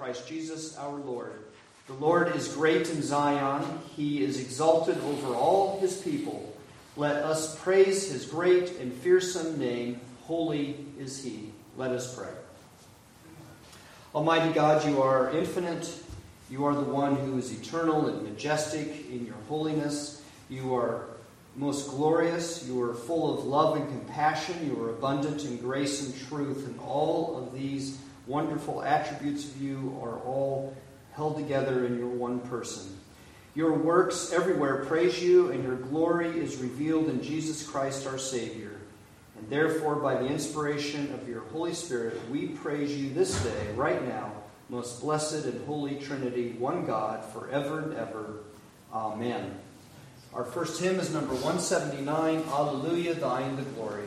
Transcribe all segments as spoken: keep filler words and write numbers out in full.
Christ Jesus our Lord. The Lord is great in Zion. He is exalted over all his people. Let us praise his great and fearsome name. Holy is he. Let us pray. Almighty God, you are infinite. You are the one who is eternal and majestic in your holiness. You are most glorious. You are full of love and compassion. You are abundant in grace and truth. And all of these wonderful attributes of you are all held together in your one person. Your works everywhere praise you, and your glory is revealed in Jesus Christ our Savior. And therefore, by the inspiration of your Holy Spirit, we praise you this day, right now, most blessed and holy Trinity, one God, forever and ever. Amen. Our first hymn is number one seventy-nine, Alleluia, thine the glory.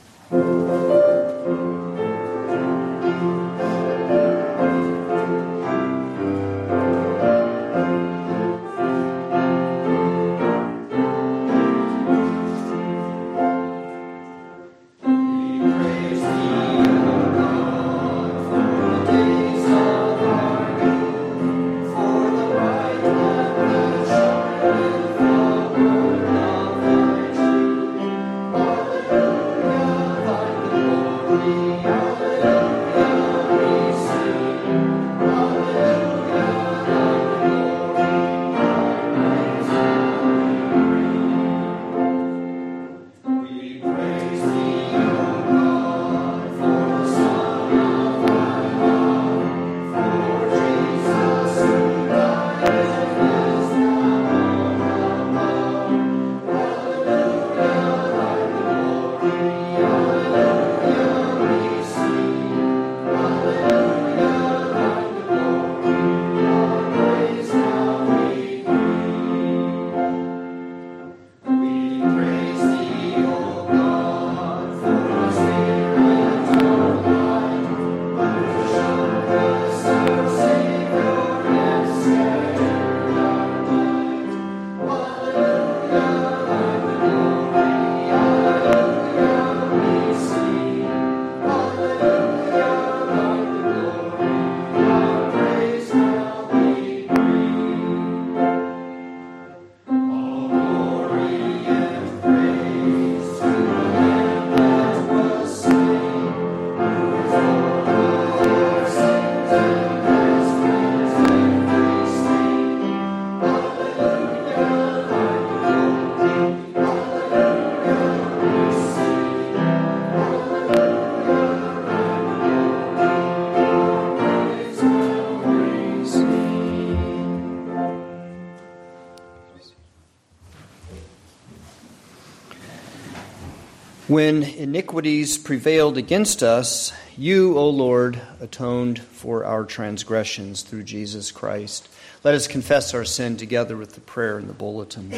When iniquities prevailed against us, you, O Lord, atoned for our transgressions through Jesus Christ. Let us confess our sin together with the prayer in the bulletin.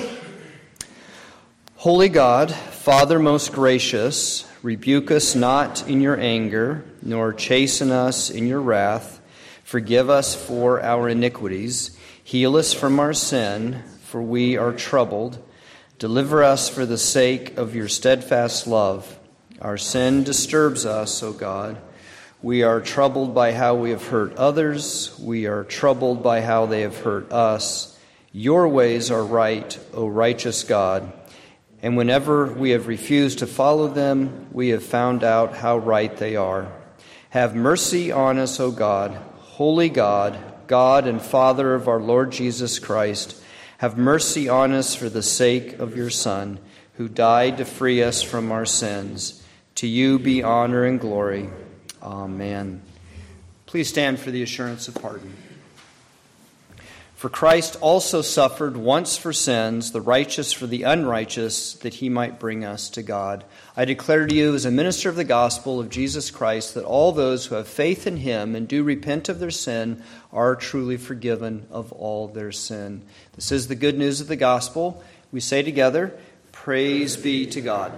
Holy God, Father most gracious, rebuke us not in your anger, nor chasten us in your wrath. Forgive us for our iniquities. Heal us from our sin, for we are troubled. Deliver us for the sake of your steadfast love. Our sin disturbs us, O God. We are troubled by how we have hurt others. We are troubled by how they have hurt us. Your ways are right, O righteous God. And whenever we have refused to follow them, we have found out how right they are. Have mercy on us, O God, holy God, God and Father of our Lord Jesus Christ. Have mercy on us for the sake of your Son, who died to free us from our sins. To you be honor and glory. Amen. Please stand for the assurance of pardon. For Christ also suffered once for sins, the righteous for the unrighteous, that he might bring us to God. I declare to you as a minister of the gospel of Jesus Christ that all those who have faith in him and do repent of their sin are truly forgiven of all their sin. This is the good news of the gospel. We say together, praise be to God.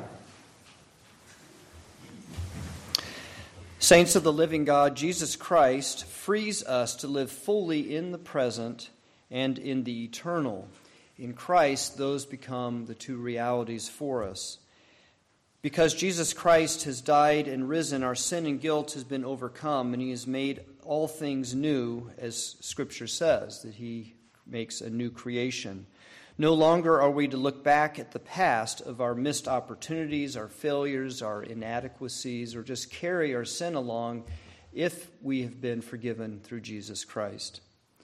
Saints of the living God, Jesus Christ frees us to live fully in the present and in the eternal. In Christ, those become the two realities for us. Because Jesus Christ has died and risen, our sin and guilt has been overcome, and he has made all things new, as Scripture says, that he makes a new creation. No longer are we to look back at the past of our missed opportunities, our failures, our inadequacies, or just carry our sin along if we have been forgiven through Jesus Christ.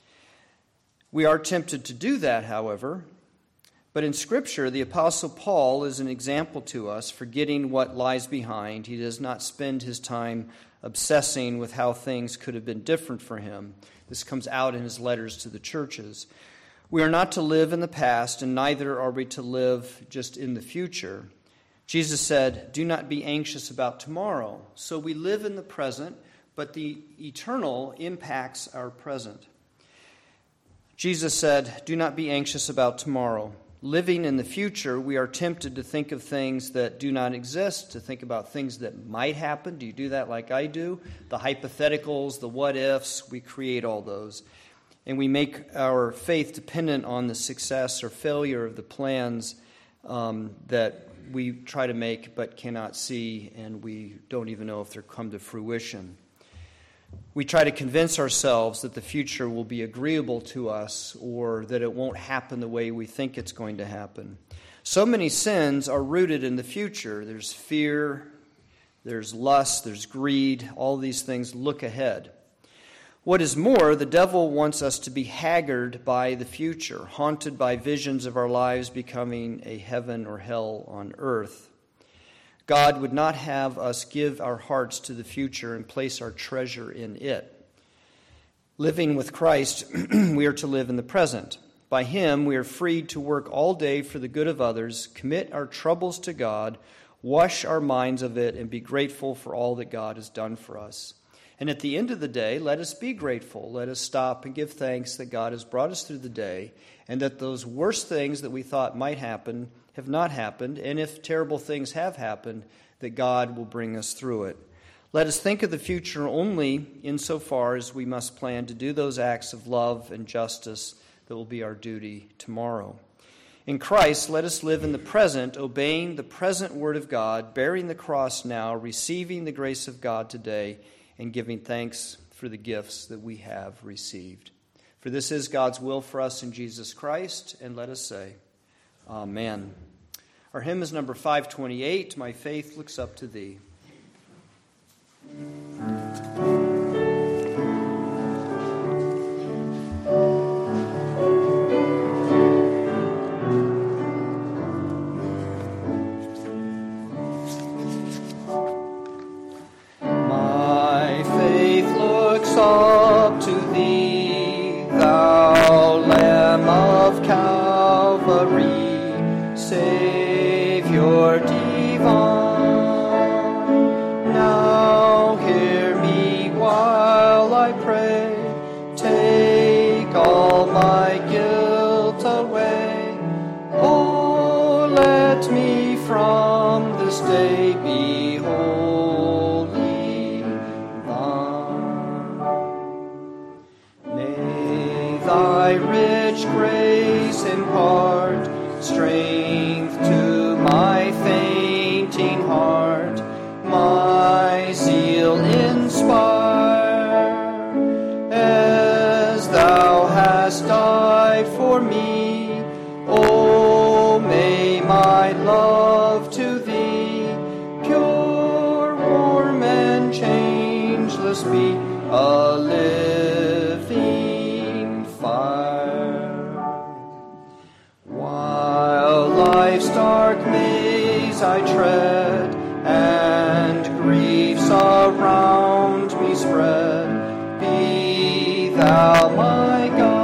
We are tempted to do that, however, but in Scripture, the Apostle Paul is an example to us, forgetting what lies behind. He does not spend his time obsessing with how things could have been different for him. This comes out in his letters to the churches. We are not to live in the past, and neither are we to live just in the future. Jesus said, "Do not be anxious about tomorrow." So we live in the present, but the eternal impacts our present. Jesus said, "Do not be anxious about tomorrow." Living in the future, we are tempted to think of things that do not exist, to think about things that might happen. Do you do that like I do? The hypotheticals, the what-ifs, we create all those. And we make our faith dependent on the success or failure of the plans um, that we try to make but cannot see, and we don't even know if they'll come to fruition. We try to convince ourselves that the future will be agreeable to us or that it won't happen the way we think it's going to happen. So many sins are rooted in the future. There's fear, there's lust, there's greed. All these things look ahead. What is more, the devil wants us to be haggard by the future, haunted by visions of our lives becoming a heaven or hell on earth. God would not have us give our hearts to the future and place our treasure in it. Living with Christ, we are to live in the present. By him, we are freed to work all day for the good of others, commit our troubles to God, wash our minds of it, and be grateful for all that God has done for us. And at the end of the day, let us be grateful. Let us stop and give thanks that God has brought us through the day, and that those worst things that we thought might happen have not happened, and if terrible things have happened, that God will bring us through it. Let us think of the future only insofar as we must plan to do those acts of love and justice that will be our duty tomorrow. In Christ, let us live in the present, obeying the present word of God, bearing the cross now, receiving the grace of God today, and giving thanks for the gifts that we have received. For this is God's will for us in Jesus Christ, and let us say, Amen. Our hymn is number five twenty-eight, "My Faith Looks Up to Thee." My faith looks up to Thee, Thou Lamb of Calvary, Savior divine. Now hear me while I pray, take all my guilt away. Oh, let me from this day be wholly thine. May thy rich grace impart strength to my fainting heart, my zeal inspire, as thou hast died for me. Oh, may my love to thee, pure, warm, and changeless, be a living fire. While life's dark maze I tread, and griefs around me spread, be thou my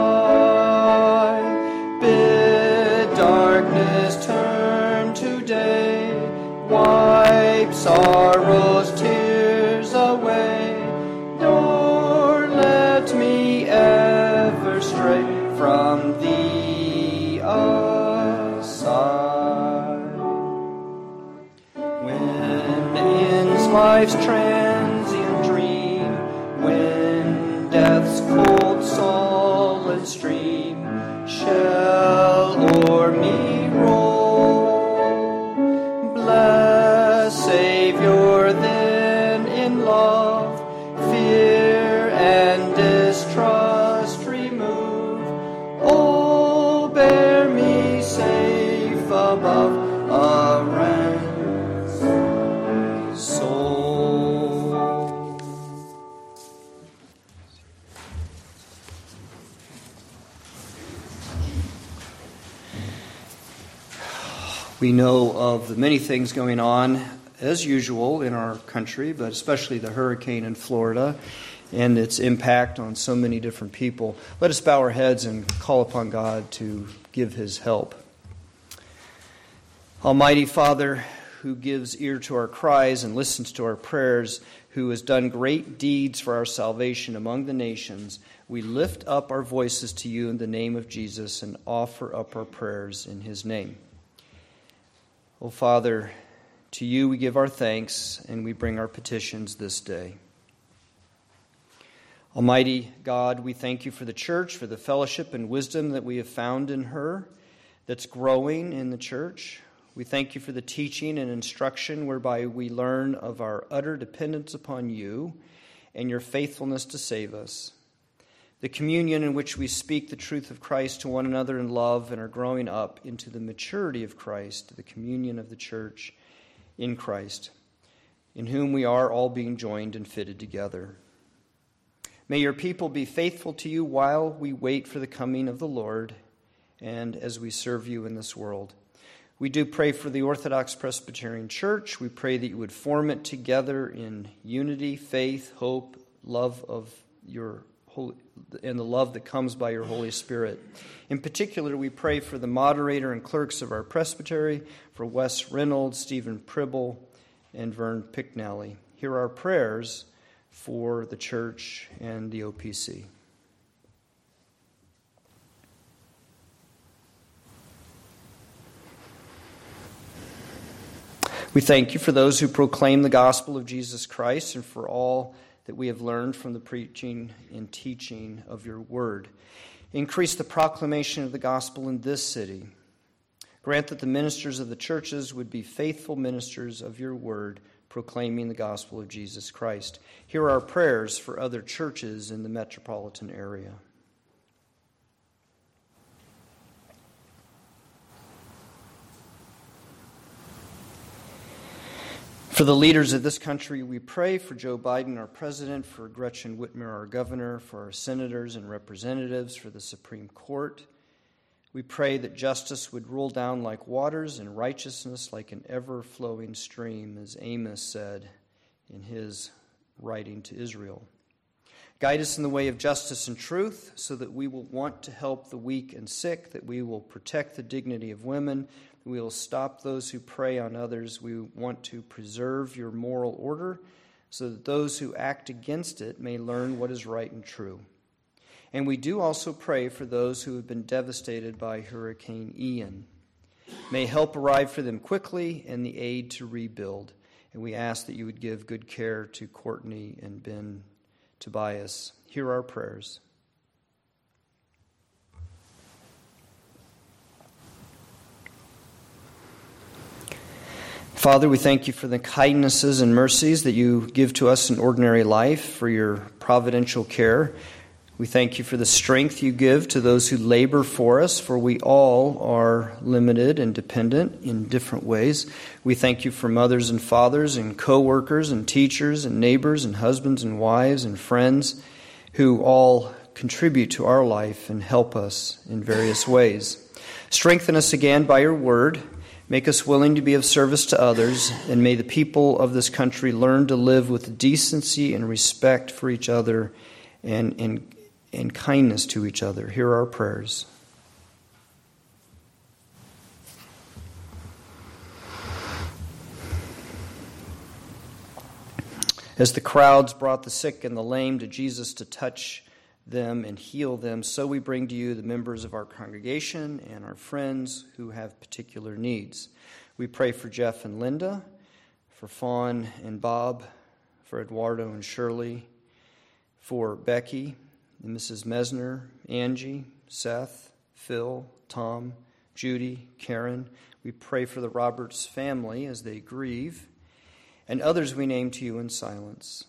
guide. Bid darkness turn to day, wipe sorrow's tears away, nor let me ever stray from thee aside. When ends life's transient dream, when death's cold solid stream shall o'er me roll, bless We know of the many things going on, as usual, in our country, but especially the hurricane in Florida and its impact on so many different people. Let us bow our heads and call upon God to give His help. Almighty Father, who gives ear to our cries and listens to our prayers, who has done great deeds for our salvation among the nations, we lift up our voices to you in the name of Jesus and offer up our prayers in His name. O Father, to you we give our thanks and we bring our petitions this day. Almighty God, we thank you for the church, for the fellowship and wisdom that we have found in her, that's growing in the church. We thank you for the teaching and instruction whereby we learn of our utter dependence upon you and your faithfulness to save us. The communion in which we speak the truth of Christ to one another in love and are growing up into the maturity of Christ, the communion of the church in Christ, in whom we are all being joined and fitted together. May your people be faithful to you while we wait for the coming of the Lord and as we serve you in this world. We do pray for the Orthodox Presbyterian Church. We pray that you would form it together in unity, faith, hope, love of your holy, and the love that comes by your Holy Spirit. In particular, we pray for the moderator and clerks of our presbytery, for Wes Reynolds, Stephen Pribble, and Vern Picknally. Hear our prayers for the church and the O P C. We thank you for those who proclaim the gospel of Jesus Christ and for all that we have learned from the preaching and teaching of your word. Increase the proclamation of the gospel in this city. Grant that the ministers of the churches would be faithful ministers of your word, proclaiming the gospel of Jesus Christ. Hear our prayers for other churches in the metropolitan area. For the leaders of this country, we pray for Joe Biden, our president, for Gretchen Whitmer, our governor, for our senators and representatives, for the Supreme Court. We pray that justice would roll down like waters and righteousness like an ever-flowing stream, as Amos said in his writing to Israel. Guide us in the way of justice and truth so that we will want to help the weak and sick, that we will protect the dignity of women, we will stop those who prey on others. We want to preserve your moral order so that those who act against it may learn what is right and true. And we do also pray for those who have been devastated by Hurricane Ian. May help arrive for them quickly and the aid to rebuild. And we ask that you would give good care to Courtney and Ben Tobias. Hear our prayers. Father, we thank you for the kindnesses and mercies that you give to us in ordinary life, for your providential care. We thank you for the strength you give to those who labor for us, for we all are limited and dependent in different ways. We thank you for mothers and fathers and co-workers and teachers and neighbors and husbands and wives and friends who all contribute to our life and help us in various ways. Strengthen us again by your word. Make us willing to be of service to others, and may the people of this country learn to live with decency and respect for each other and, and, and kindness to each other. Hear our prayers. As the crowds brought the sick and the lame to Jesus to touch them and heal them, so we bring to you the members of our congregation and our friends who have particular needs. We pray for Jeff and Linda, for Fawn and Bob, for Eduardo and Shirley, for Becky and Missus Mesner, Angie, Seth, Phil, Tom, Judy, Karen. We pray for the Roberts family as they grieve, and others we name to you in silence.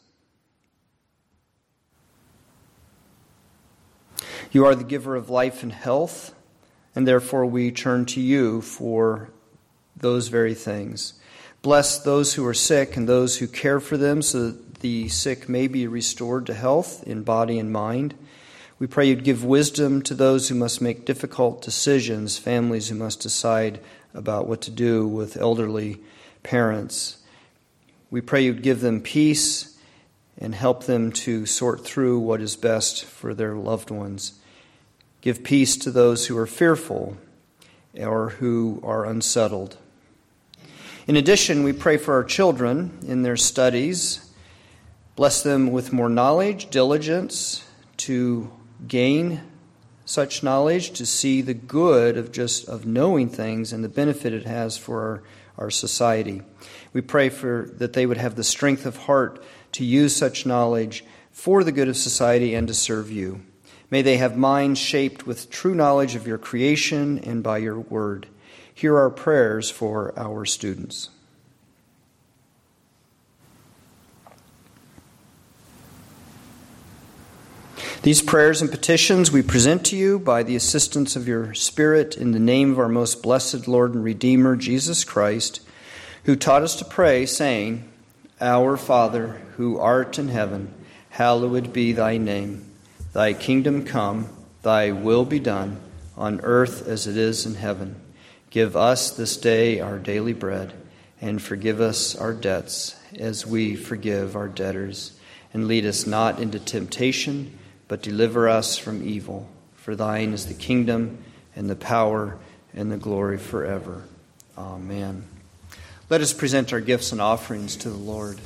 You are the giver of life and health, and therefore we turn to you for those very things. Bless those who are sick and those who care for them so that the sick may be restored to health in body and mind. We pray you'd give wisdom to those who must make difficult decisions, families who must decide about what to do with elderly parents. We pray you'd give them peace and help them to sort through what is best for their loved ones. Give peace to those who are fearful or who are unsettled. In addition, we pray for our children in their studies. Bless them with more knowledge, diligence to gain such knowledge, to see the good of just of knowing things and the benefit it has for our, our society. We pray for that they would have the strength of heart to use such knowledge for the good of society and to serve you. May they have minds shaped with true knowledge of your creation and by your word. Hear our prayers for our students. These prayers and petitions we present to you by the assistance of your Spirit in the name of our most blessed Lord and Redeemer, Jesus Christ, who taught us to pray, saying, Our Father, who art in heaven, hallowed be thy name. Thy kingdom come, thy will be done, on earth as it is in heaven. Give us this day our daily bread, and forgive us our debts, as we forgive our debtors. And lead us not into temptation, but deliver us from evil. For thine is the kingdom, and the power, and the glory forever. Amen. Let us present our gifts and offerings to the Lord.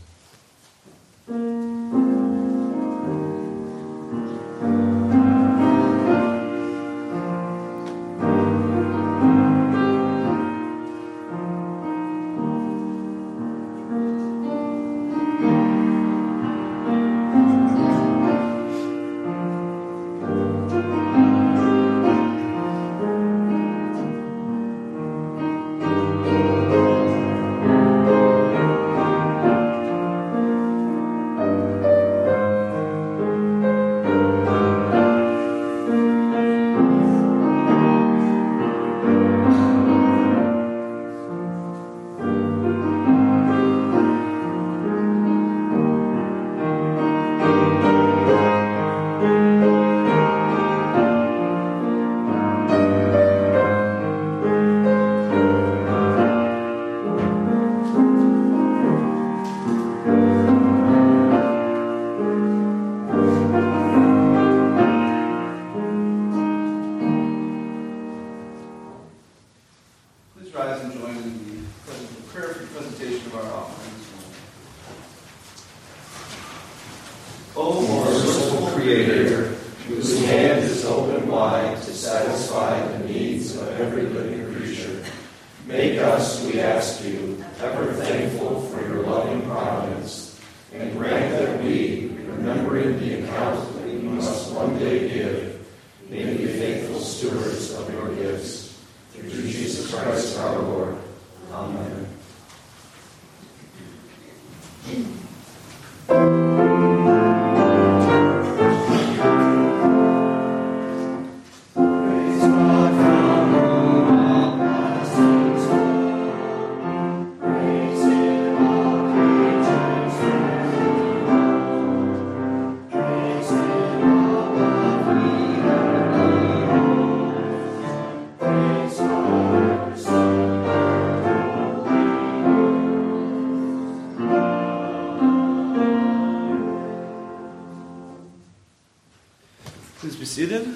Seated.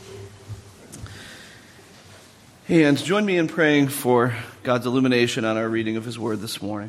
And join me in praying for God's illumination on our reading of His Word this morning.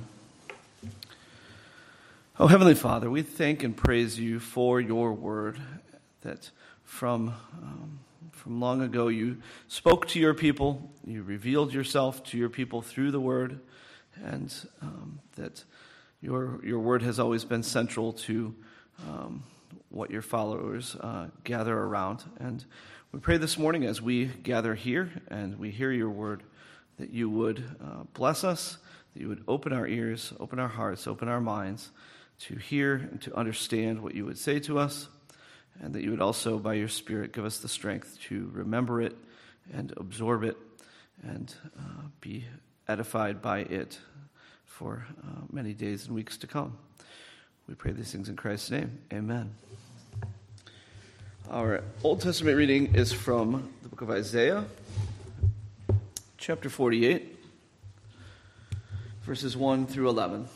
Oh, Heavenly Father, we thank and praise You for Your Word, that from, um, from long ago You spoke to Your people, You revealed Yourself to Your people through the Word, and um, that Your, your Word has always been central to um, what Your followers uh, gather around. And we pray this morning as we gather here and we hear Your word, that You would uh, bless us, that You would open our ears, open our hearts, open our minds to hear and to understand what You would say to us, and that You would also, by Your Spirit, give us the strength to remember it and absorb it and uh, be edified by it for uh, many days and weeks to come. We pray these things in Christ's name. Amen. Our Old Testament reading is from the book of Isaiah, chapter forty-eight, verses one through eleven.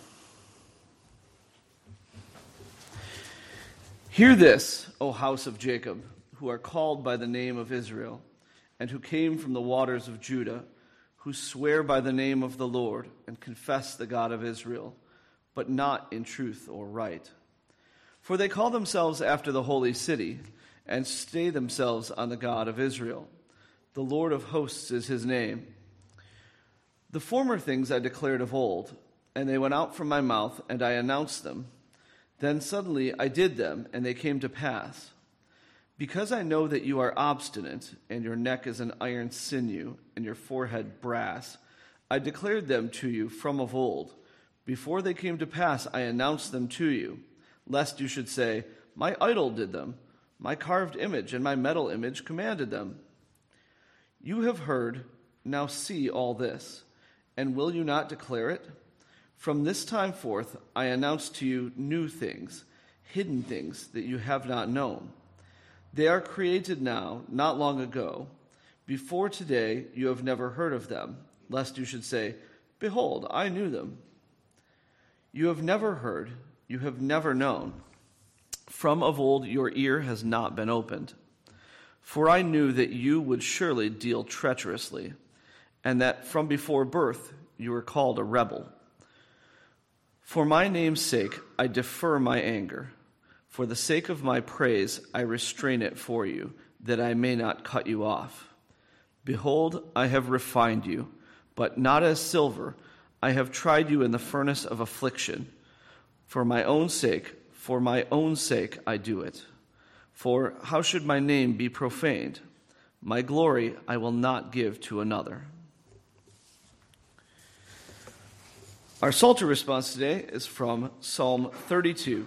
Hear this, O house of Jacob, who are called by the name of Israel, and who came from the waters of Judah, who swear by the name of the Lord and confess the God of Israel, but not in truth or right. For they call themselves after the holy city, and stay themselves on the God of Israel. The Lord of hosts is his name. The former things I declared of old, and they went out from my mouth, and I announced them. Then suddenly I did them, and they came to pass. Because I know that you are obstinate, and your neck is an iron sinew, and your forehead brass, I declared them to you from of old. Before they came to pass, I announced them to you, lest you should say, my idol did them. My carved image and my metal image commanded them. You have heard, now see all this, and will you not declare it? From this time forth I announce to you new things, hidden things that you have not known. They are created now, not long ago. Before today you have never heard of them, lest you should say, behold, I knew them. You have never heard, you have never known. From of old your ear has not been opened. For I knew that you would surely deal treacherously, and that from before birth you were called a rebel. For my name's sake I defer my anger. For the sake of my praise I restrain it for you, that I may not cut you off. Behold, I have refined you, but not as silver. I have tried you in the furnace of affliction. For my own sake, For my own sake I do it. For how should my name be profaned? My glory I will not give to another. Our Psalter response today is from Psalm thirty-two.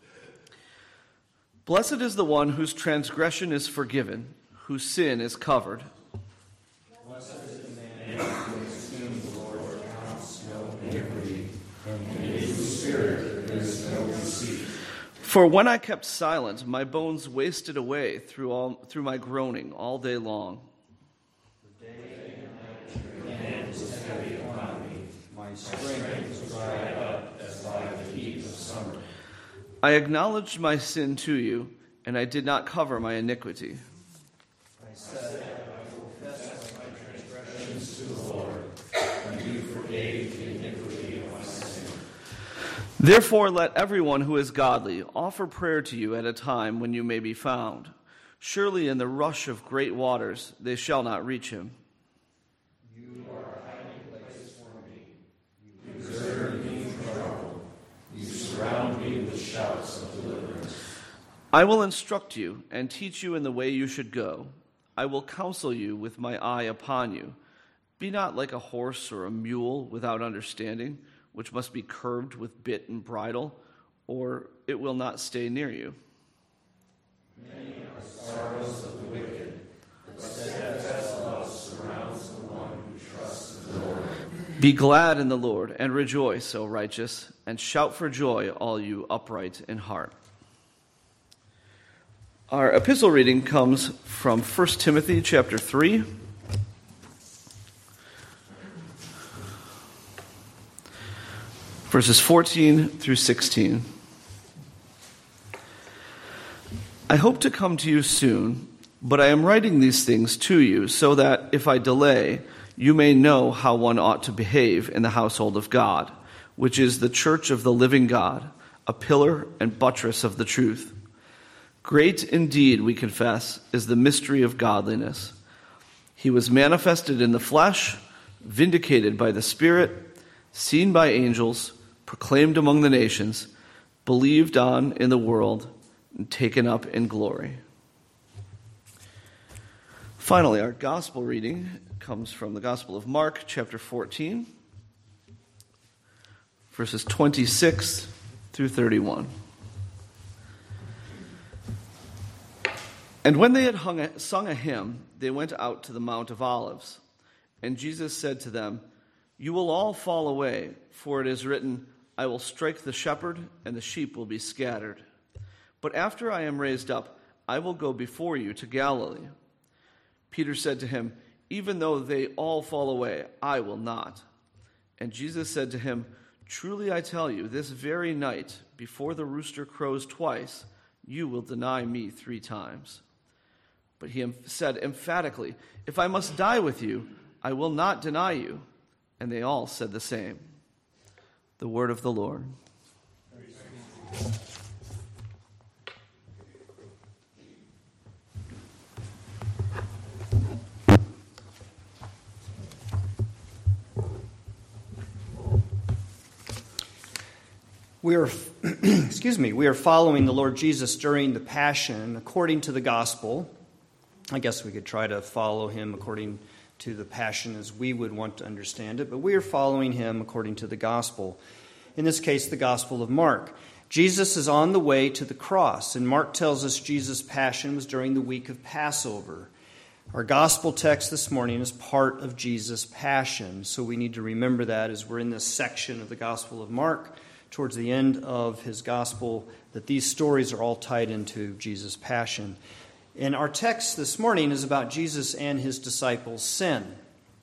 Blessed is the one whose transgression is forgiven, whose sin is covered. Blessed is the man against whom the Lord counts no iniquity, and in whose spirit there is no deceit. For when I kept silent, my bones wasted away through all through my groaning all day long. The day and night your hand was heavy upon me. My strength was dried up as by the heat of summer. I acknowledged my sin to you, and I did not cover my iniquity. I said, I will confess my transgressions to the Lord, and you forgave the iniquity of my sin. Therefore, let everyone who is godly offer prayer to you at a time when you may be found. Surely in the rush of great waters they shall not reach him. You are a hiding place for me. You preserve me from trouble. You surround me with shouts of deliverance. I will instruct you and teach you in the way you should go. I will counsel you with my eye upon you. Be not like a horse or a mule without understanding, which must be curbed with bit and bridle, or it will not stay near you. Many are the sorrows of the wicked, but steadfast love surrounds the one who trusts in the Lord. Be glad in the Lord, and rejoice, O righteous, and shout for joy, all you upright in heart. Our epistle reading comes from First Timothy chapter three. Verses fourteen through sixteen. I hope to come to you soon, but I am writing these things to you so that if I delay, you may know how one ought to behave in the household of God, which is the church of the living God, a pillar and buttress of the truth. Great indeed, we confess, is the mystery of godliness. He was manifested in the flesh, vindicated by the Spirit, seen by angels, proclaimed among the nations, believed on in the world, and taken up in glory. Finally, our gospel reading comes from the Gospel of Mark, chapter fourteen, verses twenty-six through thirty-one. And when they had hung a, sung a hymn, they went out to the Mount of Olives. And Jesus said to them, "You will all fall away, for it is written, I will strike the shepherd, and the sheep will be scattered. But after I am raised up, I will go before you to Galilee." Peter said to him, "Even though they all fall away, I will not." And Jesus said to him, "Truly I tell you, this very night, before the rooster crows twice, you will deny me three times." But he said emphatically, "If I must die with you, I will not deny you." And they all said the same. The word of the Lord. We are, excuse me, we are following the Lord Jesus during the Passion according to the Gospel. I guess we could try to follow him according to the Passion as we would want to understand it, but we are following him according to the Gospel. In this case, the Gospel of Mark. Jesus is on the way to the cross, and Mark tells us Jesus' Passion was during the week of Passover. Our Gospel text this morning is part of Jesus' Passion, so we need to remember that as we're in this section of the Gospel of Mark, towards the end of his gospel, that these stories are all tied into Jesus' passion. And our text this morning is about Jesus and his disciples' sin.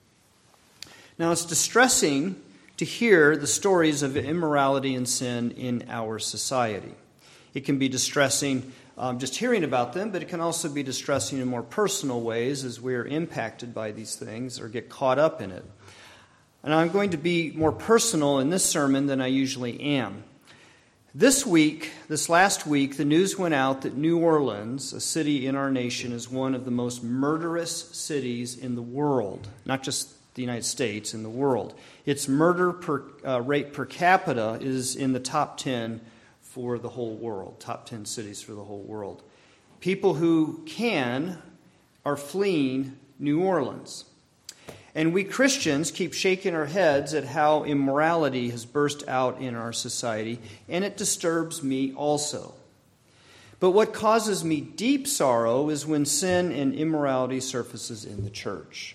Now, it's distressing to hear the stories of immorality and sin in our society. It can be distressing um, just hearing about them, but it can also be distressing in more personal ways as we are impacted by these things or get caught up in it. And I'm going to be more personal in this sermon than I usually am. This week, this last week, the news went out that New Orleans, a city in our nation, is one of the most murderous cities in the world. Not just the United States, in the world. Its murder per, uh, rate per capita is in the top ten for the whole world. Top ten cities for the whole world. People who can are fleeing New Orleans. And we Christians keep shaking our heads at how immorality has burst out in our society, and it disturbs me also. But what causes me deep sorrow is when sin and immorality surfaces in the church.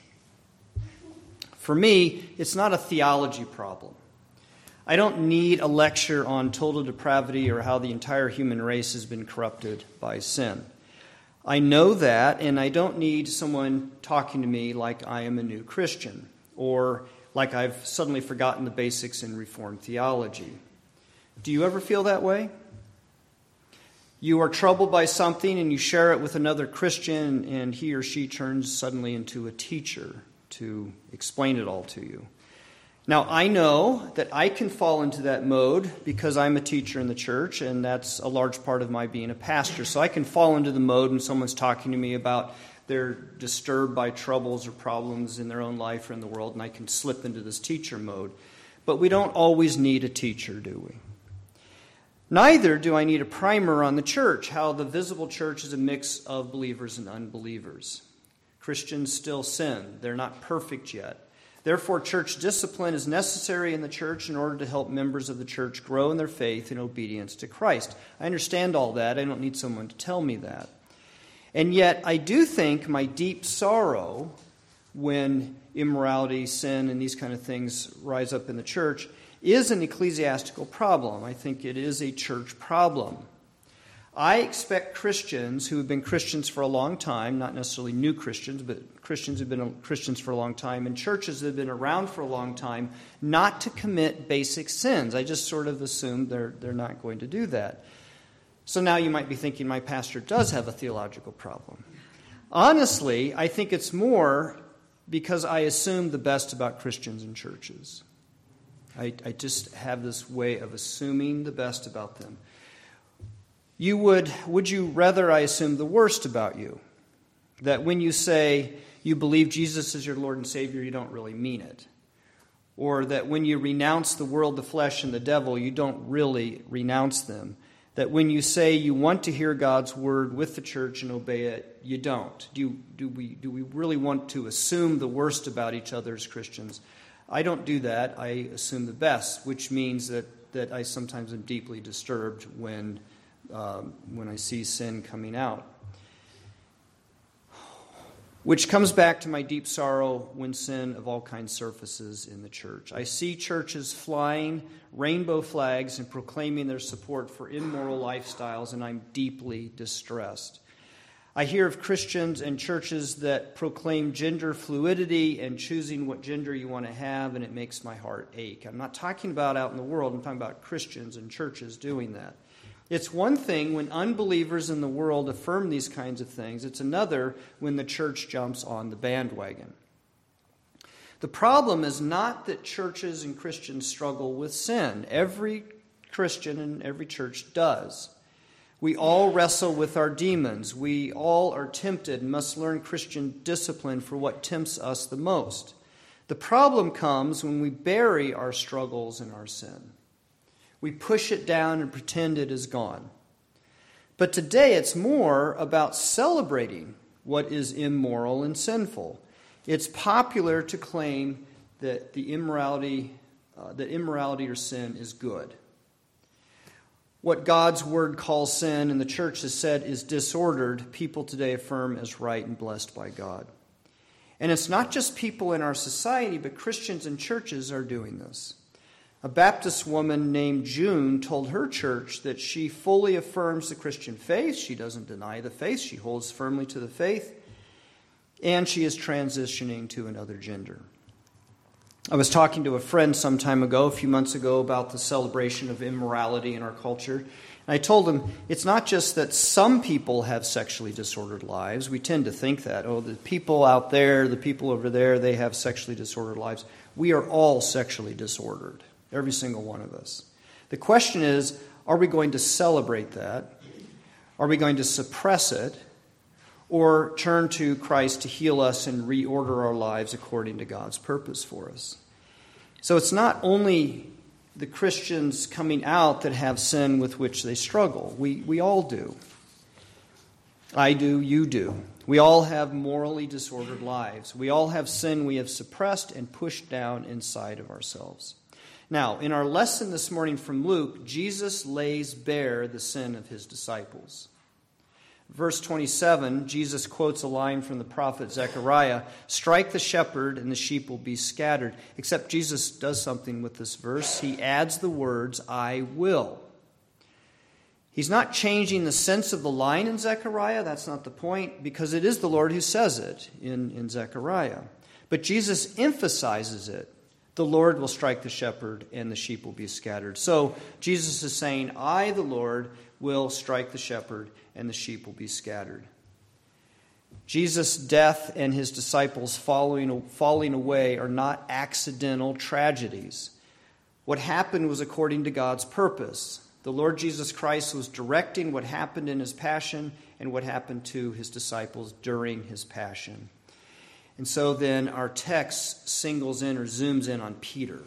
For me, it's not a theology problem. I don't need a lecture on total depravity or how the entire human race has been corrupted by sin. I know that, and I don't need someone talking to me like I am a new Christian or like I've suddenly forgotten the basics in Reformed theology. Do you ever feel that way? You are troubled by something and you share it with another Christian, and he or she turns suddenly into a teacher to explain it all to you. Now, I know that I can fall into that mode because I'm a teacher in the church, and that's a large part of my being a pastor. So I can fall into the mode when someone's talking to me about they're disturbed by troubles or problems in their own life or in the world, and I can slip into this teacher mode. But we don't always need a teacher, do we? Neither do I need a primer on the church, how the visible church is a mix of believers and unbelievers. Christians still sin. They're not perfect yet. Therefore, church discipline is necessary in the church in order to help members of the church grow in their faith and obedience to Christ. I understand all that. I don't need someone to tell me that. And yet, I do think my deep sorrow when immorality, sin, and these kind of things rise up in the church is an ecclesiastical problem. I think it is a church problem. I expect Christians who have been Christians for a long time, not necessarily new Christians, but Christians who have been Christians for a long time, and churches that have been around for a long time, not to commit basic sins. I just sort of assume they're, they're not going to do that. So now you might be thinking my pastor does have a theological problem. Honestly, I think it's more because I assume the best about Christians and churches. I, I just have this way of assuming the best about them. You would, would you rather I assume the worst about you? That when you say you believe Jesus is your Lord and Savior, you don't really mean it. Or that when you renounce the world, the flesh, and the devil, you don't really renounce them. That when you say you want to hear God's word with the church and obey it, you don't. Do, you, do, we, do we really want to assume the worst about each other as Christians? I don't do that. I assume the best, which means that, that I sometimes am deeply disturbed when Um, when I see sin coming out. Which comes back to my deep sorrow when sin of all kinds surfaces in the church. I see churches flying rainbow flags and proclaiming their support for immoral lifestyles, and I'm deeply distressed. I hear of Christians and churches that proclaim gender fluidity and choosing what gender you want to have, and it makes my heart ache. I'm not talking about out in the world. I'm talking about Christians and churches doing that. It's one thing when unbelievers in the world affirm these kinds of things. It's another when the church jumps on the bandwagon. The problem is not that churches and Christians struggle with sin. Every Christian and every church does. We all wrestle with our demons. We all are tempted and must learn Christian discipline for what tempts us the most. The problem comes when we bury our struggles and our sin. We push it down and pretend it is gone. But today it's more about celebrating what is immoral and sinful. It's popular to claim that the immorality, uh, that immorality or sin is good. What God's word calls sin and the church has said is disordered, people today affirm as right and blessed by God. And it's not just people in our society, but Christians and churches are doing this. A Baptist woman named June told her church that she fully affirms the Christian faith. She doesn't deny the faith. She holds firmly to the faith. And she is transitioning to another gender. I was talking to a friend some time ago, a few months ago, about the celebration of immorality in our culture. And I told him it's not just that some people have sexually disordered lives. We tend to think that, oh, the people out there, the people over there, they have sexually disordered lives. We are all sexually disordered, every single one of us. The question is, are we going to celebrate that? Are we going to suppress it? Or turn to Christ to heal us and reorder our lives according to God's purpose for us. So it's not only the Christians coming out that have sin with which they struggle. We, we all do. I do, you do. We all have morally disordered lives. We all have sin we have suppressed and pushed down inside of ourselves. Now, in our lesson this morning from Luke, Jesus lays bare the sin of his disciples. Verse twenty-seven, Jesus quotes a line from the prophet Zechariah, "Strike the shepherd and the sheep will be scattered." Except Jesus does something with this verse. He adds the words, "I will." He's not changing the sense of the line in Zechariah. That's not the point, because it is the Lord who says it in, in Zechariah. But Jesus emphasizes it. The Lord will strike the shepherd and the sheep will be scattered. So Jesus is saying, I, the Lord, will strike the shepherd and the sheep will be scattered. Jesus' death and his disciples falling, falling away are not accidental tragedies. What happened was according to God's purpose. The Lord Jesus Christ was directing what happened in his passion and what happened to his disciples during his passion. And so then our text singles in or zooms in on Peter.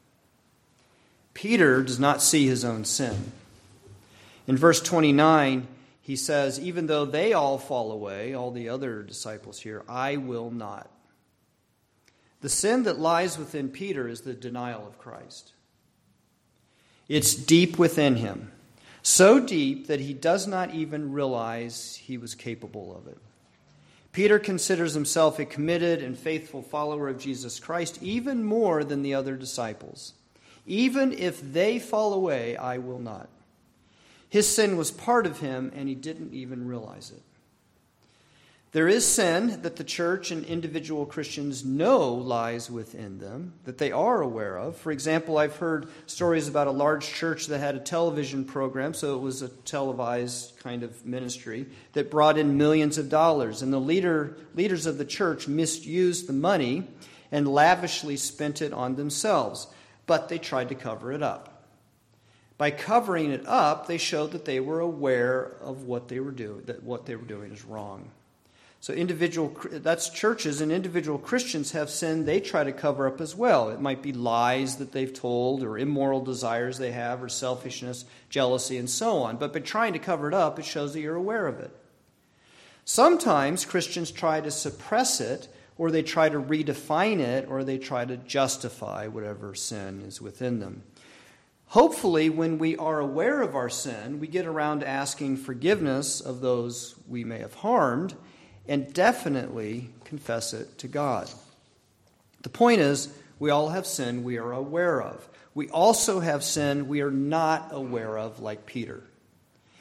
Peter does not see his own sin. In verse twenty-nine, he says, even though they all fall away, all the other disciples here, I will not. The sin that lies within Peter is the denial of Christ. It's deep within him. So deep that he does not even realize he was capable of it. Peter considers himself a committed and faithful follower of Jesus Christ, even more than the other disciples. Even if they fall away, I will not. His sin was part of him, and he didn't even realize it. There is sin that the church and individual Christians know lies within them, that they are aware of. For example, I've heard stories about a large church that had a television program, so it was a televised kind of ministry, that brought in millions of dollars. And the leader, leaders of the church misused the money and lavishly spent it on themselves. But they tried to cover it up. By covering it up, they showed that they were aware of what they were doing, that what they were doing is wrong. So individual, that's churches, and individual Christians have sin they try to cover up as well. It might be lies that they've told, or immoral desires they have, or selfishness, jealousy, and so on. But by trying to cover it up, it shows that you're aware of it. Sometimes Christians try to suppress it, or they try to redefine it, or they try to justify whatever sin is within them. Hopefully, when we are aware of our sin, we get around to asking forgiveness of those we may have harmed, and definitely confess it to God. The point is, we all have sin we are aware of. We also have sin we are not aware of, like Peter.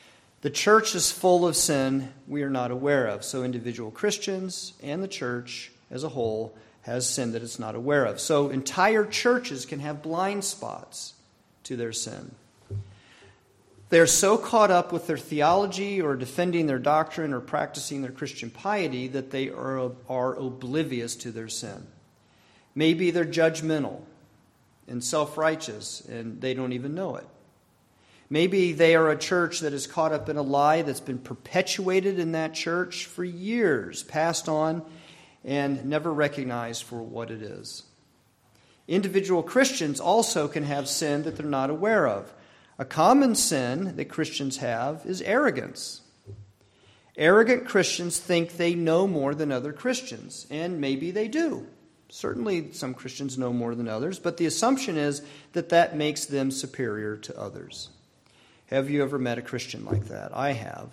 The church is full of sin we are not aware of. So individual Christians and the church as a whole has sin that it's not aware of. So entire churches can have blind spots to their sin. They're so caught up with their theology or defending their doctrine or practicing their Christian piety that they are, are oblivious to their sin. Maybe they're judgmental and self-righteous and they don't even know it. Maybe they are a church that is caught up in a lie that's been perpetuated in that church for years, passed on, and never recognized for what it is. Individual Christians also can have sin that they're not aware of. A common sin that Christians have is arrogance. Arrogant Christians think they know more than other Christians, and maybe they do. Certainly some Christians know more than others, but the assumption is that that makes them superior to others. Have you ever met a Christian like that? I have.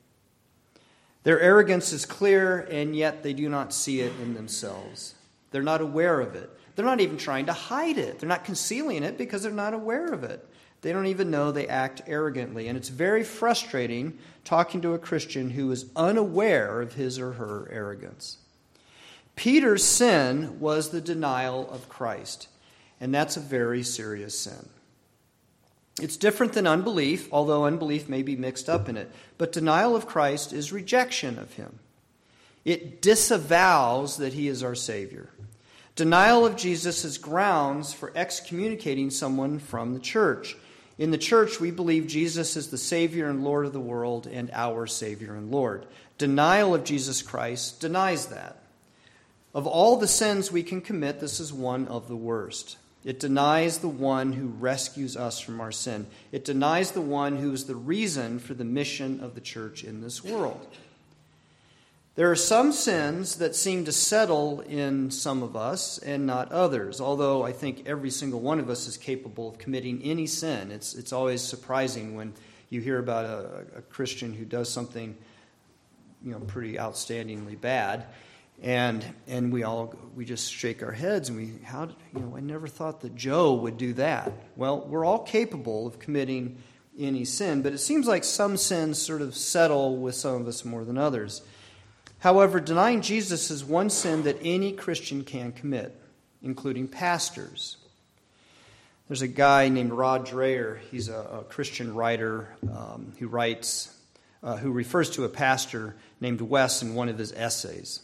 Their arrogance is clear, and yet they do not see it in themselves. They're not aware of it. They're not even trying to hide it. They're not concealing it because they're not aware of it. They don't even know they act arrogantly. And it's very frustrating talking to a Christian who is unaware of his or her arrogance. Peter's sin was the denial of Christ, and that's a very serious sin. It's different than unbelief, although unbelief may be mixed up in it. But denial of Christ is rejection of him. It disavows that he is our Savior. Denial of Jesus is grounds for excommunicating someone from the church. In the church, we believe Jesus is the Savior and Lord of the world and our Savior and Lord. Denial of Jesus Christ denies that. Of all the sins we can commit, this is one of the worst. It denies the one who rescues us from our sin. It denies the one who is the reason for the mission of the church in this world. There are some sins that seem to settle in some of us and not others, although I think every single one of us is capable of committing any sin. It's it's always surprising when you hear about a, a Christian who does something, you know, pretty outstandingly bad, and and we all we just shake our heads and we how you know I never thought that Joe would do that. Well, we're all capable of committing any sin, but it seems like some sins sort of settle with some of us more than others. However, denying Jesus is one sin that any Christian can commit, including pastors. There's a guy named Rod Dreher. He's a, a Christian writer um, who writes, uh, who refers to a pastor named Wes in one of his essays.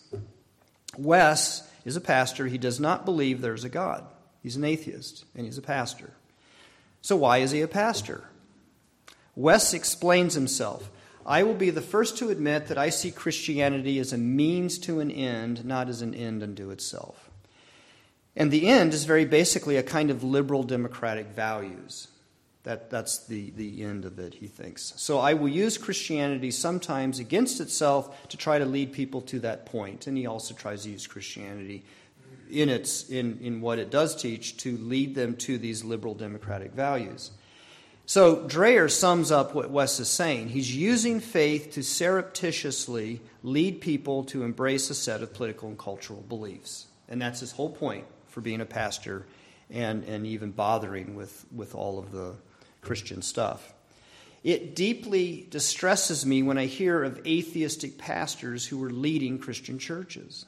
Wes is a pastor. He does not believe there's a God. He's an atheist, and he's a pastor. So why is he a pastor? Wes explains himself. I will be the first to admit that I see Christianity as a means to an end, not as an end unto itself. And the end is very basically a kind of liberal democratic values. That, that's the, the end of it, he thinks. So I will use Christianity sometimes against itself to try to lead people to that point. And he also tries to use Christianity in, its, in, in what it does teach to lead them to these liberal democratic values. So Dreher sums up what Wes is saying. He's using faith to surreptitiously lead people to embrace a set of political and cultural beliefs. And that's his whole point for being a pastor and, and even bothering with, with all of the Christian stuff. It deeply distresses me when I hear of atheistic pastors who are leading Christian churches.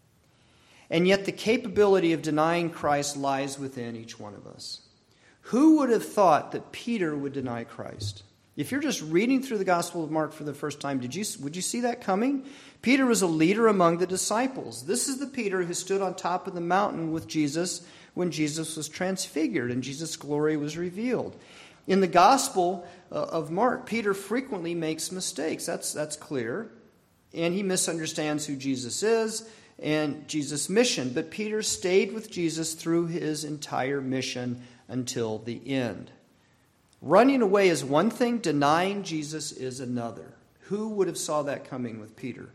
And yet the capability of denying Christ lies within each one of us. Who would have thought that Peter would deny Christ? If you're just reading through the Gospel of Mark for the first time, did you would you see that coming? Peter was a leader among the disciples. This is the Peter who stood on top of the mountain with Jesus when Jesus was transfigured and Jesus' glory was revealed. In the Gospel of Mark, Peter frequently makes mistakes. That's, that's clear. And he misunderstands who Jesus is and Jesus' mission. But Peter stayed with Jesus through his entire mission until the end. Running away is one thing, denying Jesus is another. Who would have saw that coming with Peter?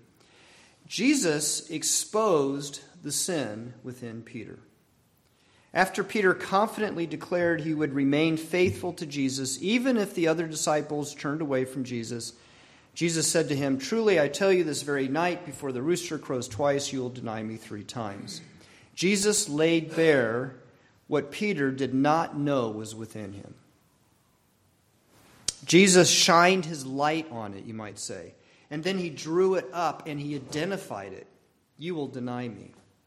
Jesus exposed the sin within Peter. After Peter confidently declared he would remain faithful to Jesus, even if the other disciples turned away from Jesus, Jesus said to him, "Truly I tell you, this very night, before the rooster crows twice, you will deny me three times." Jesus laid bare what Peter did not know was within him. Jesus shined his light on it, you might say. And then he drew it up and he identified it. You will deny me.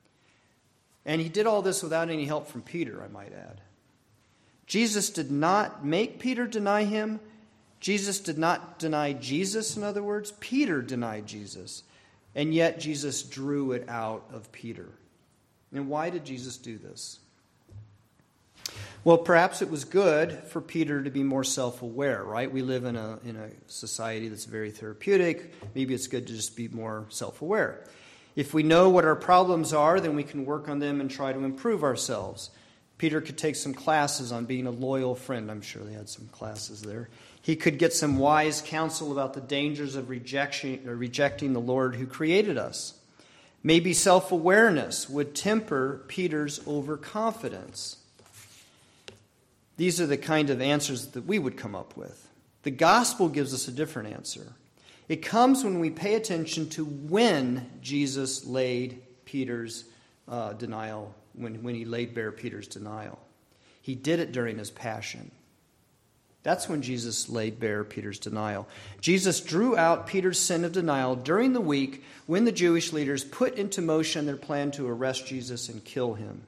And he did all this without any help from Peter, I might add. Jesus did not make Peter deny him. Jesus did not deny Jesus, in other words. Peter denied Jesus. And yet Jesus drew it out of Peter. And why did Jesus do this? Well, perhaps it was good for Peter to be more self-aware, right? We live in a in a society that's very therapeutic. Maybe it's good to just be more self-aware. If we know what our problems are, then we can work on them and try to improve ourselves. Peter could take some classes on being a loyal friend. I'm sure they had some classes there. He could get some wise counsel about the dangers of rejection, or rejecting the Lord who created us. Maybe self-awareness would temper Peter's overconfidence. These are the kind of answers that we would come up with. The gospel gives us a different answer. It comes when we pay attention to when Jesus laid Peter's uh, denial, when, when he laid bare Peter's denial. He did it during his passion. That's when Jesus laid bare Peter's denial. Jesus drew out Peter's sin of denial during the week when the Jewish leaders put into motion their plan to arrest Jesus and kill him.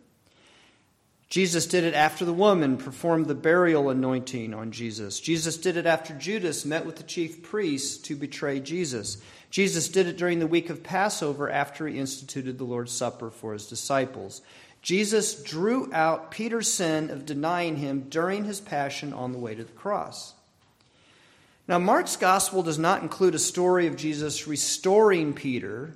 Jesus did it after the woman performed the burial anointing on Jesus. Jesus did it after Judas met with the chief priests to betray Jesus. Jesus did it during the week of Passover after he instituted the Lord's Supper for his disciples. Jesus drew out Peter's sin of denying him during his passion on the way to the cross. Now, Mark's gospel does not include a story of Jesus restoring Peter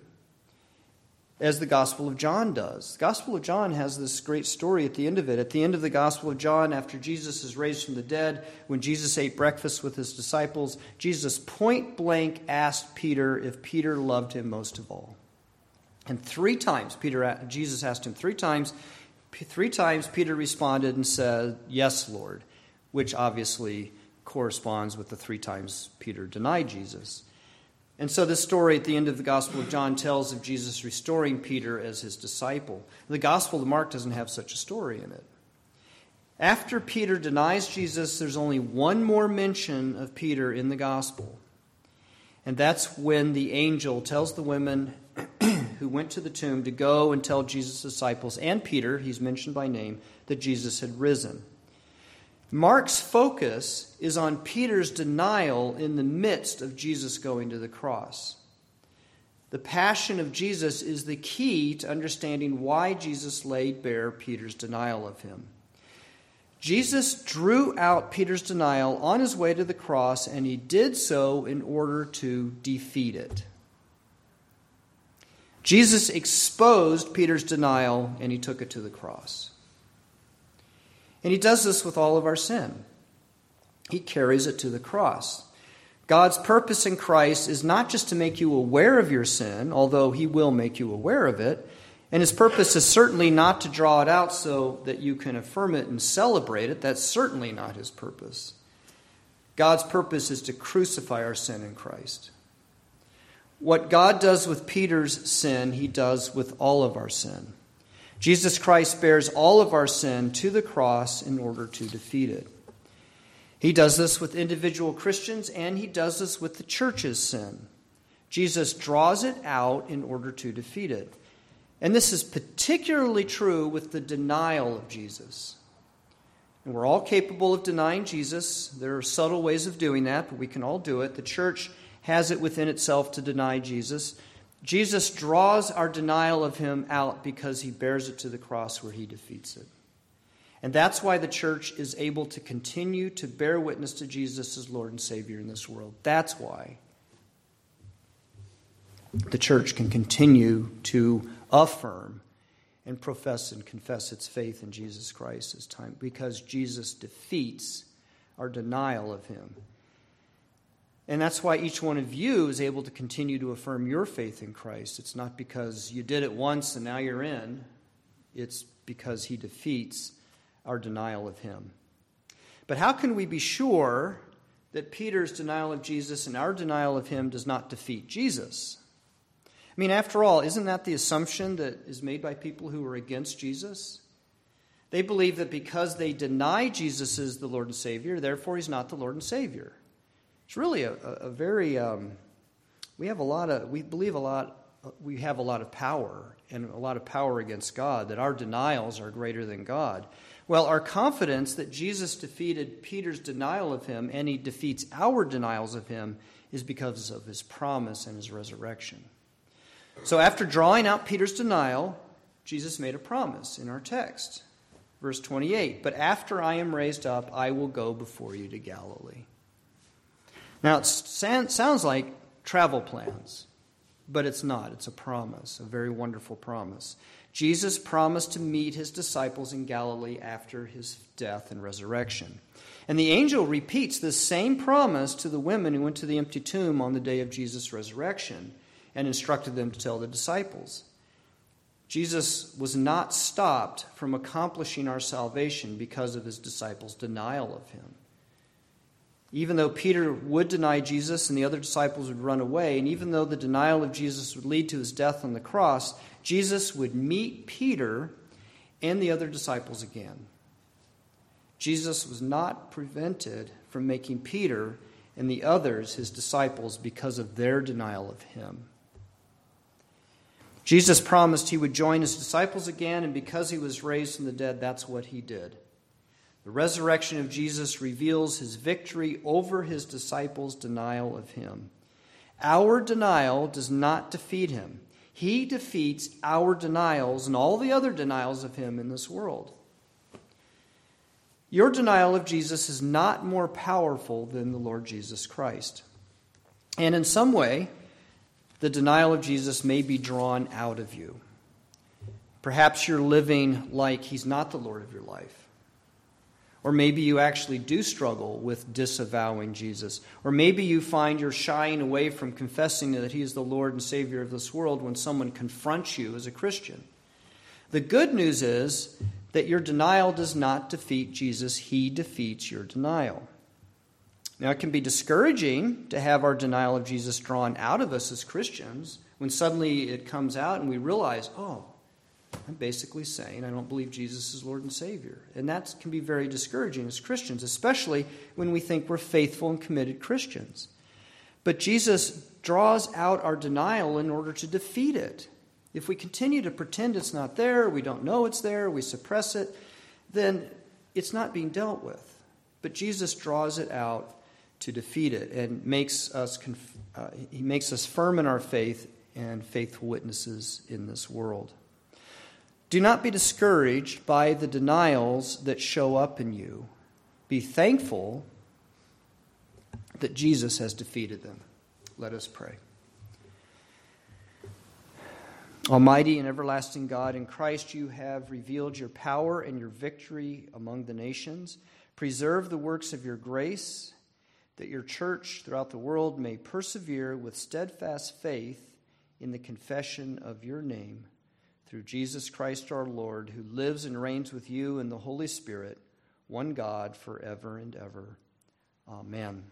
as the Gospel of John does. The Gospel of John has this great story at the end of it. At the end of the Gospel of John, after Jesus is raised from the dead, when Jesus ate breakfast with his disciples, Jesus point blank asked Peter if Peter loved him most of all. And three times, Peter, Jesus asked him three times, three times Peter responded and said, "Yes, Lord," which obviously corresponds with the three times Peter denied Jesus. And so this story at the end of the Gospel of John tells of Jesus restoring Peter as his disciple. The Gospel of Mark doesn't have such a story in it. After Peter denies Jesus, there's only one more mention of Peter in the Gospel. And that's when the angel tells the women who went to the tomb to go and tell Jesus' disciples, and Peter, he's mentioned by name, that Jesus had risen. Mark's focus is on Peter's denial in the midst of Jesus going to the cross. The passion of Jesus is the key to understanding why Jesus laid bare Peter's denial of him. Jesus drew out Peter's denial on his way to the cross, and he did so in order to defeat it. Jesus exposed Peter's denial, and he took it to the cross. And he does this with all of our sin. He carries it to the cross. God's purpose in Christ is not just to make you aware of your sin, although he will make you aware of it. And his purpose is certainly not to draw it out so that you can affirm it and celebrate it. That's certainly not his purpose. God's purpose is to crucify our sin in Christ. What God does with Peter's sin, he does with all of our sin. Jesus Christ bears all of our sin to the cross in order to defeat it. He does this with individual Christians, and he does this with the church's sin. Jesus draws it out in order to defeat it. And this is particularly true with the denial of Jesus. And we're all capable of denying Jesus. There are subtle ways of doing that, but we can all do it. The church has it within itself to deny Jesus. Jesus draws our denial of him out because he bears it to the cross where he defeats it. And that's why the church is able to continue to bear witness to Jesus as Lord and Savior in this world. That's why the church can continue to affirm and profess and confess its faith in Jesus Christ as time, because Jesus defeats our denial of him. And that's why each one of you is able to continue to affirm your faith in Christ. It's not because you did it once and now you're in. It's because he defeats our denial of him. But how can we be sure that Peter's denial of Jesus and our denial of him does not defeat Jesus? I mean, after all, isn't that the assumption that is made by people who are against Jesus? They believe that because they deny Jesus is the Lord and Savior, therefore he's not the Lord and Savior. It's really a, a, a very, um, we have a lot of, we believe a lot, we have a lot of power and a lot of power against God, that our denials are greater than God. Well, our confidence that Jesus defeated Peter's denial of him and he defeats our denials of him is because of his promise and his resurrection. So after drawing out Peter's denial, Jesus made a promise in our text. Verse twenty-eight, but after I am raised up, I will go before you to Galilee. Now, it sounds like travel plans, but it's not. It's a promise, a very wonderful promise. Jesus promised to meet his disciples in Galilee after his death and resurrection. And the angel repeats this same promise to the women who went to the empty tomb on the day of Jesus' resurrection and instructed them to tell the disciples. Jesus was not stopped from accomplishing our salvation because of his disciples' denial of him. Even though Peter would deny Jesus and the other disciples would run away, and even though the denial of Jesus would lead to his death on the cross, Jesus would meet Peter and the other disciples again. Jesus was not prevented from making Peter and the others his disciples because of their denial of him. Jesus promised he would join his disciples again, and because he was raised from the dead, that's what he did. The resurrection of Jesus reveals his victory over his disciples' denial of him. Our denial does not defeat him. He defeats our denials and all the other denials of him in this world. Your denial of Jesus is not more powerful than the Lord Jesus Christ. And in some way, the denial of Jesus may be drawn out of you. Perhaps you're living like he's not the Lord of your life. Or maybe you actually do struggle with disavowing Jesus. Or maybe you find you're shying away from confessing that he is the Lord and Savior of this world when someone confronts you as a Christian. The good news is that your denial does not defeat Jesus. He defeats your denial. Now, it can be discouraging to have our denial of Jesus drawn out of us as Christians when suddenly it comes out and we realize, oh, I'm basically saying I don't believe Jesus is Lord and Savior. And that can be very discouraging as Christians, especially when we think we're faithful and committed Christians. But Jesus draws out our denial in order to defeat it. If we continue to pretend it's not there, we don't know it's there, we suppress it, then it's not being dealt with. But Jesus draws it out to defeat it and makes us conf- uh, he makes us firm in our faith and faithful witnesses in this world. Do not be discouraged by the denials that show up in you. Be thankful that Jesus has defeated them. Let us pray. Almighty and everlasting God, in Christ you have revealed your power and your victory among the nations. Preserve the works of your grace, that your church throughout the world may persevere with steadfast faith in the confession of your name. Through Jesus Christ our Lord, who lives and reigns with you in the Holy Spirit, one God, forever and ever. Amen.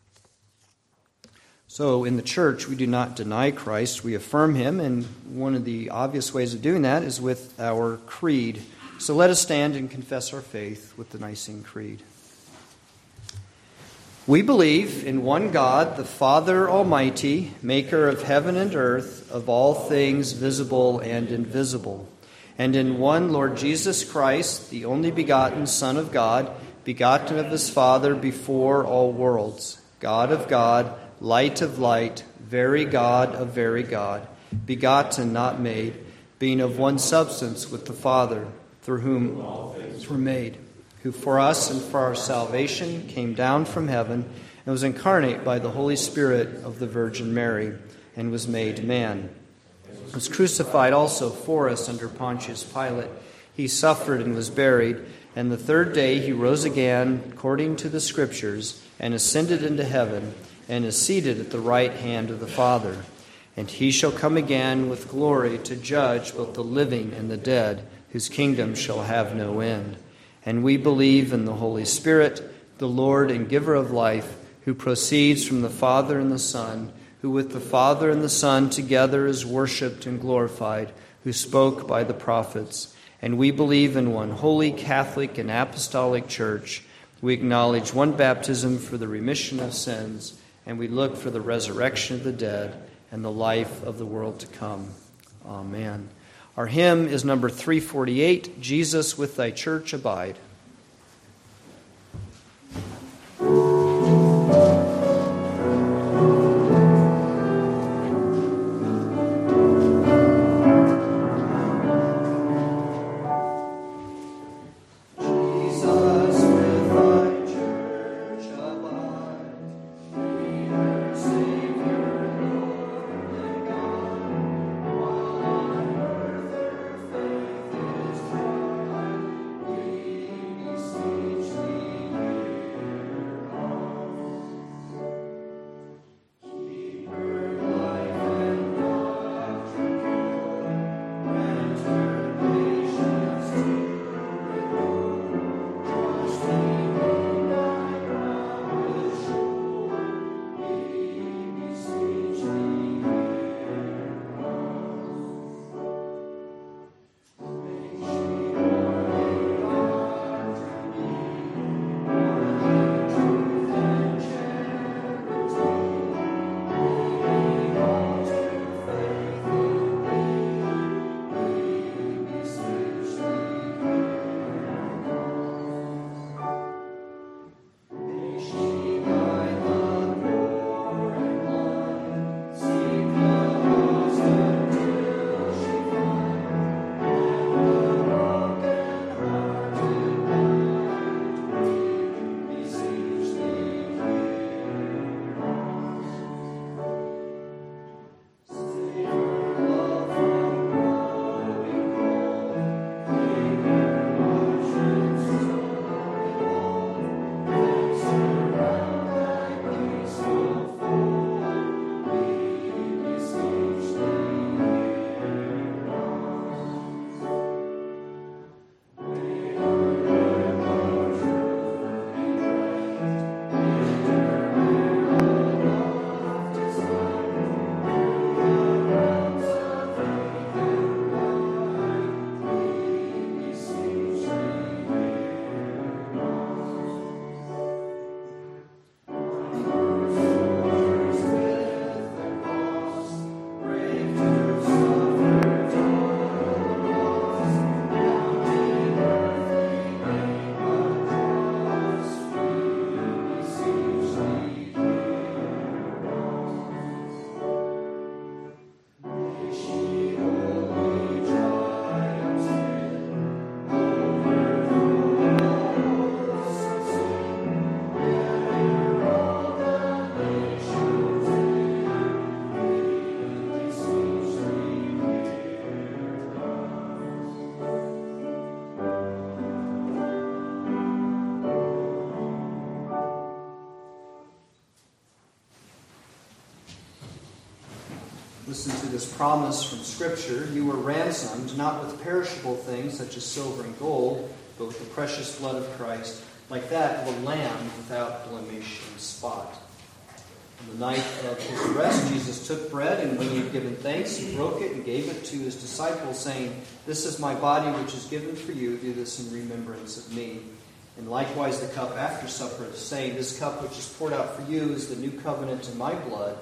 So in the church, we do not deny Christ, we affirm him, and one of the obvious ways of doing that is with our creed. So let us stand and confess our faith with the Nicene Creed. We believe in one God, the Father Almighty, maker of heaven and earth, of all things visible and invisible, and in one Lord Jesus Christ, the only begotten Son of God, begotten of his Father before all worlds, God of God, light of light, very God of very God, begotten, not made, being of one substance with the Father, through whom all things were made, who for us and for our salvation came down from heaven and was incarnate by the Holy Spirit of the Virgin Mary and was made man. Was crucified also for us under Pontius Pilate. He suffered and was buried, and the third day he rose again according to the Scriptures and ascended into heaven and is seated at the right hand of the Father. And he shall come again with glory to judge both the living and the dead, whose kingdom shall have no end. And we believe in the Holy Spirit, the Lord and giver of life, who proceeds from the Father and the Son, who with the Father and the Son together is worshipped and glorified, who spoke by the prophets. And we believe in one holy, Catholic, and apostolic church. We acknowledge one baptism for the remission of sins, and we look for the resurrection of the dead and the life of the world to come. Amen. Our hymn is number three forty-eight, Jesus with thy church abide. Listen to this promise from Scripture. You were ransomed, not with perishable things such as silver and gold, but with the precious blood of Christ, like that of a lamb without blemish and spot. On the night of his arrest, Jesus took bread, and when he had given thanks, he broke it and gave it to his disciples, saying, "This is my body which is given for you. Do this in remembrance of me." And likewise the cup after supper, saying, "This cup which is poured out for you is the new covenant in my blood.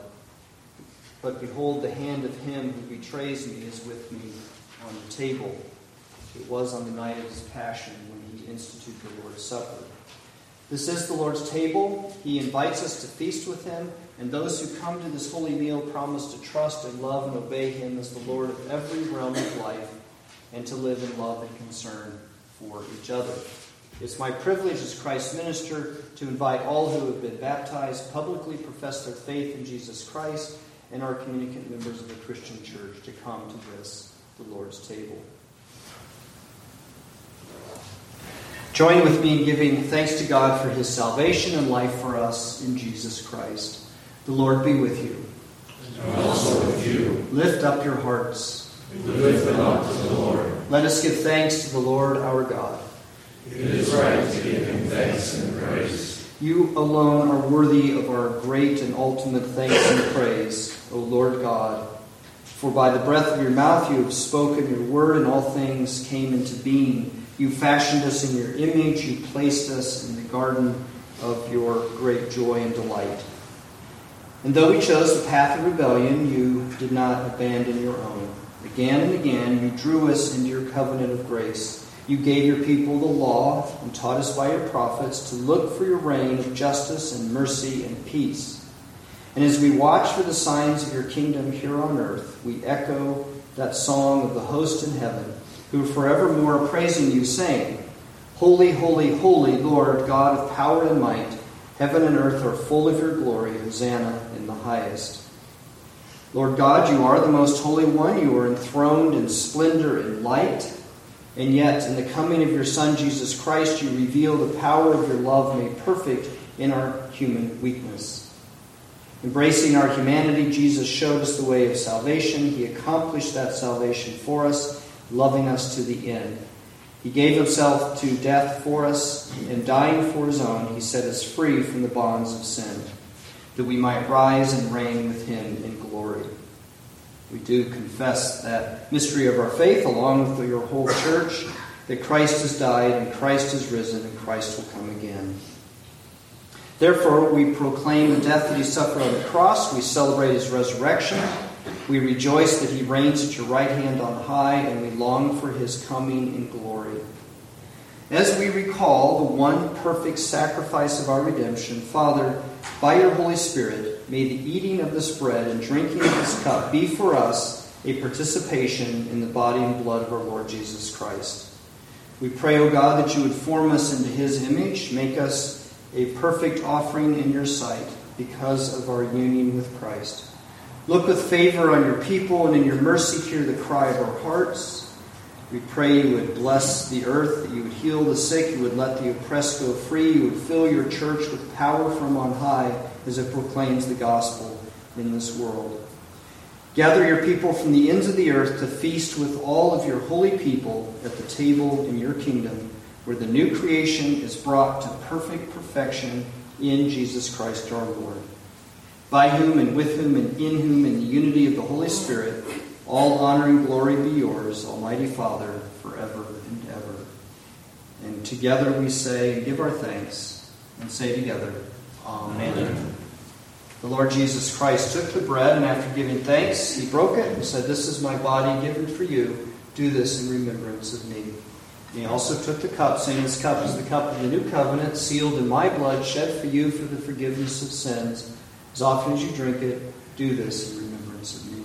But behold, the hand of him who betrays me is with me on the table." It was on the night of his passion when he instituted the Lord's Supper. This is the Lord's table. He invites us to feast with him, and those who come to this holy meal promise to trust and love and obey him as the Lord of every realm of life, and to live in love and concern for each other. It's my privilege as Christ's minister to invite all who have been baptized, publicly profess their faith in Jesus Christ, and are communicant members of the Christian church to come to this, the Lord's table. Join with me in giving thanks to God for his salvation and life for us in Jesus Christ. The Lord be with you. And also with you. Lift up your hearts. We lift them up to the Lord. Let us give thanks to the Lord our God. It is right to give him thanks and praise. You alone are worthy of our great and ultimate thanks and praise, O Lord God. For by the breath of your mouth you have spoken your word, and all things came into being. You fashioned us in your image. You placed us in the garden of your great joy and delight. And though we chose the path of rebellion, you did not abandon your own. Again and again, you drew us into your covenant of grace. You gave your people the law and taught us by your prophets to look for your reign of justice and mercy and peace. And as we watch for the signs of your kingdom here on earth, we echo that song of the host in heaven, who forevermore are praising you, saying, Holy, holy, holy, Lord, God of power and might, heaven and earth are full of your glory. Hosanna in the highest. Lord God, you are the most holy one. You are enthroned in splendor and light. And yet, in the coming of your Son, Jesus Christ, you reveal the power of your love made perfect in our human weakness. Embracing our humanity, Jesus showed us the way of salvation. He accomplished that salvation for us, loving us to the end. He gave himself to death for us, and dying for his own, he set us free from the bonds of sin, that we might rise and reign with him in glory. We do confess that mystery of our faith, along with your whole church, that Christ has died, and Christ has risen, and Christ will come again. Therefore, we proclaim the death that he suffered on the cross. We celebrate his resurrection. We rejoice that he reigns at your right hand on high, and we long for his coming in glory. As we recall the one perfect sacrifice of our redemption, Father, by your Holy Spirit, may the eating of this bread and drinking of this cup be for us a participation in the body and blood of our Lord Jesus Christ. We pray, O God, that you would form us into his image, make us a perfect offering in your sight because of our union with Christ. Look with favor on your people, and in your mercy hear the cry of our hearts. We pray you would bless the earth, that you would heal the sick, you would let the oppressed go free, you would fill your church with power from on high as it proclaims the gospel in this world. Gather your people from the ends of the earth to feast with all of your holy people at the table in your kingdom, where the new creation is brought to perfect perfection in Jesus Christ our Lord. By whom and with whom and in whom in the unity of the Holy Spirit, all honor and glory be yours, Almighty Father, forever and ever. And together we say and give our thanks and say together, Amen. Amen. The Lord Jesus Christ took the bread, and after giving thanks, he broke it and said, This is my body given for you. Do this in remembrance of me. And he also took the cup, saying, This cup is the cup of the new covenant, sealed in my blood, shed for you for the forgiveness of sins. As often as you drink it, do this in remembrance of me.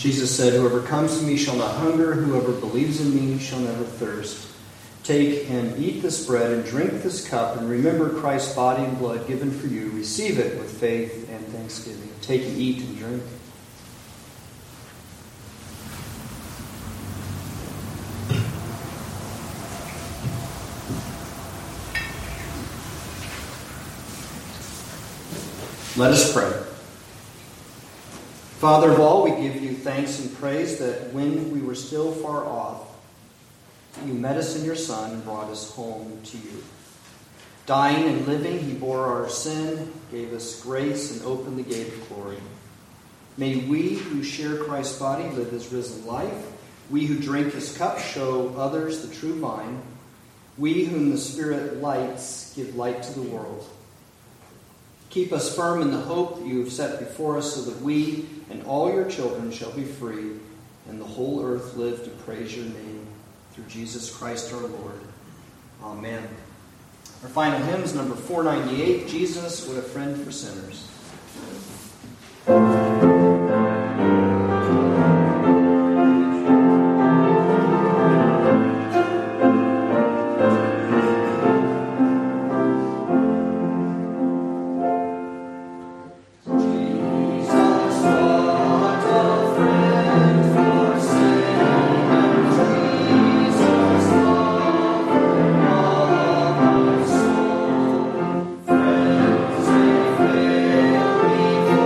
Jesus said, "Whoever comes to me shall not hunger, whoever believes in me shall never thirst. Take and eat this bread and drink this cup, and remember Christ's body and blood given for you. Receive it with faith and thanksgiving." Take and eat and drink. Let us pray. Father of all, we give you thanks and praise that when we were still far off, you met us in your Son and brought us home to you. Dying and living, he bore our sin, gave us grace, and opened the gate of glory. May we who share Christ's body live his risen life. We who drink his cup show others the true vine. We whom the Spirit lights give light to the world. Keep us firm in the hope that you have set before us, so that we and all your children shall be free, and the whole earth live to praise your name. Through Jesus Christ our Lord. Amen. Our final hymn is number four ninety-eight, "Jesus, What a Friend for Sinners." Friends, they fail me.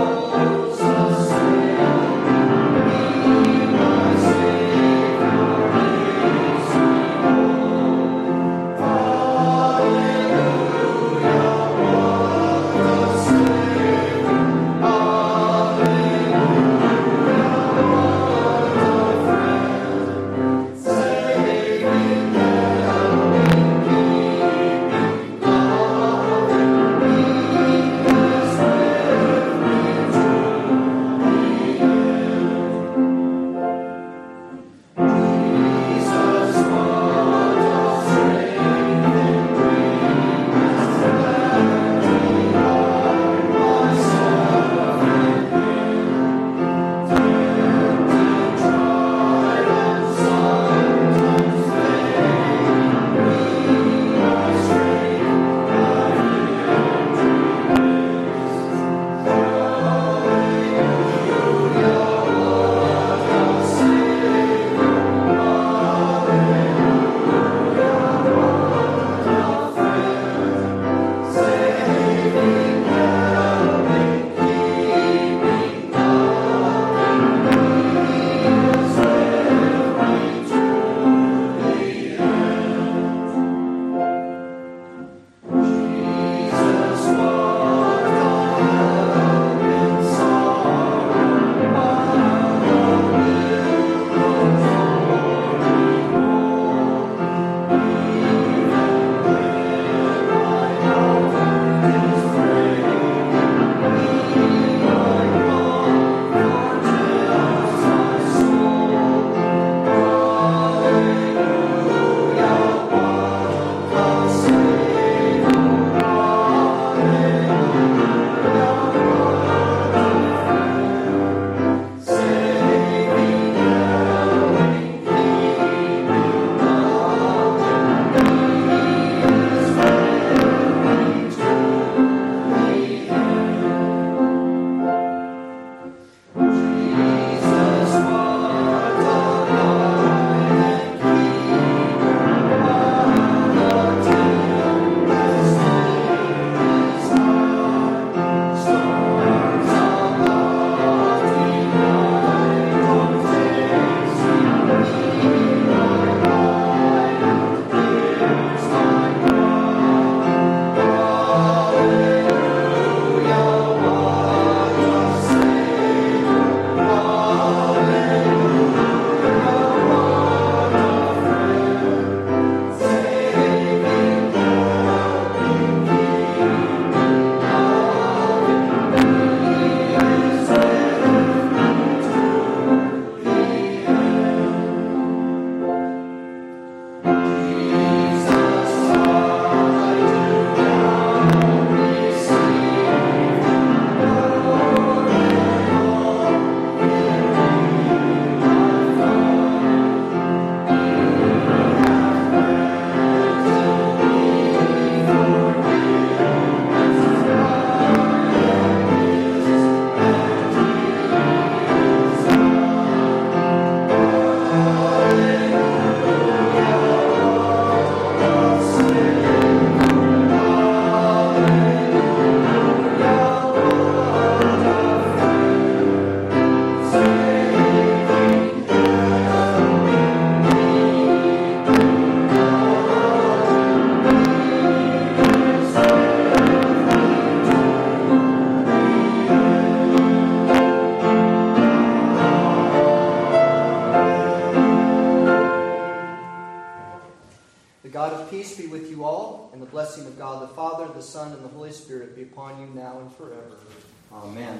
God of peace be with you all, and the blessing of God the Father, the Son, and the Holy Spirit be upon you now and forever. Amen.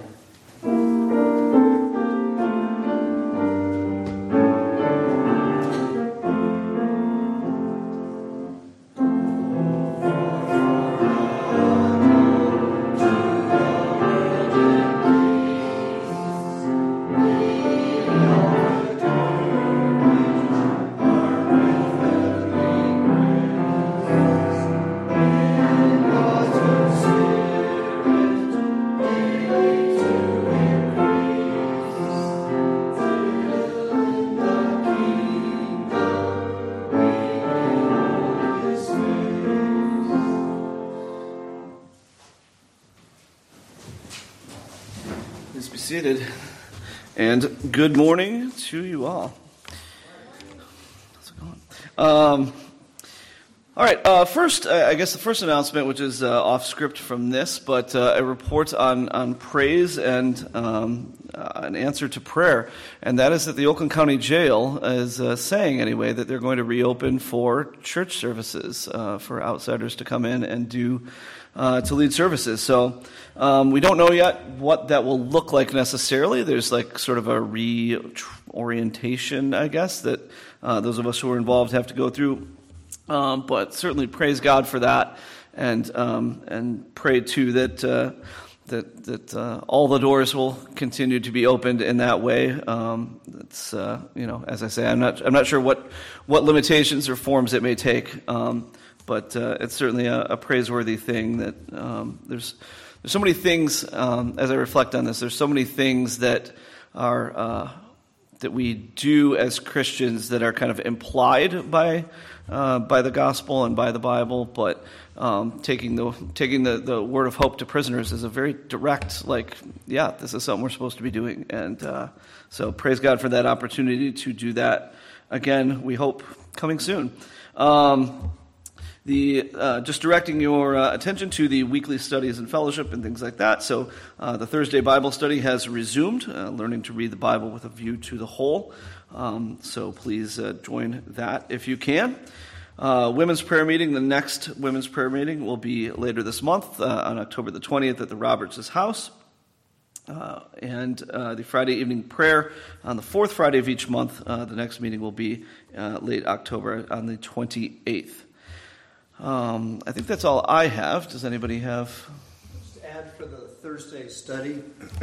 Seated. And good morning to you all. How's it going? Um, all right. Uh, first, uh, I guess the first announcement, which is uh, off script from this, but uh, a report on on praise and um, uh, an answer to prayer, and that is that the Oakland County Jail is uh, saying anyway that they're going to reopen for church services uh, for outsiders to come in and do. Uh, to lead services. So um, we don't know yet what that will look like necessarily. There's like sort of a reorientation, I guess, that uh, those of us who are involved have to go through. Um, but certainly praise God for that, and um, and pray too that uh, that that uh, all the doors will continue to be opened in that way. Um, it's uh, you know, as I say, I'm not I'm not sure what what limitations or forms it may take. Um, But uh, it's certainly a, a praiseworthy thing that um, there's there's so many things. Um, as I reflect on this, there's so many things that are uh, that we do as Christians that are kind of implied by uh, by the gospel and by the Bible. But um, taking the taking the, the word of hope to prisoners is a very direct, like, yeah, this is something we're supposed to be doing. And uh, so praise God for that opportunity to do that again. We hope coming soon. Um, The uh, just directing your uh, attention to the weekly studies and fellowship and things like that. So uh, the Thursday Bible study has resumed, uh, learning to read the Bible with a view to the whole. Um, so please uh, join that if you can. Uh, women's prayer meeting, the next women's prayer meeting will be later this month uh, on October the twentieth at the Roberts' house. Uh, and uh, the Friday evening prayer on the fourth Friday of each month. Uh, the next meeting will be uh, late October on the twenty-eighth. Um, I think that's all I have. Does anybody have? Just to add for the Thursday study,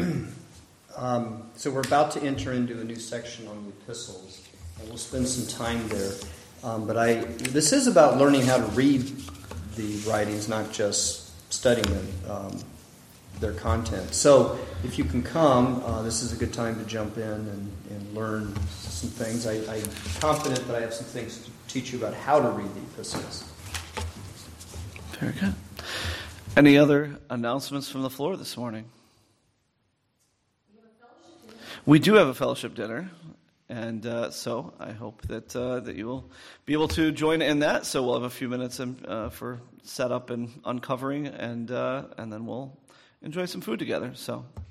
um, so we're about to enter into a new section on the epistles, and we'll spend some time there. Um, but I, this is about learning how to read the writings, not just studying them, um, their content. So if you can come, uh, this is a good time to jump in and, and learn some things. I, I'm confident that I have some things to teach you about how to read the epistles. Very good. Any other announcements from the floor this morning? We do have a fellowship dinner, and uh, so I hope that uh, that you will be able to join in that. So we'll have a few minutes in, uh, for setup and uncovering, and uh, and then we'll enjoy some food together. So.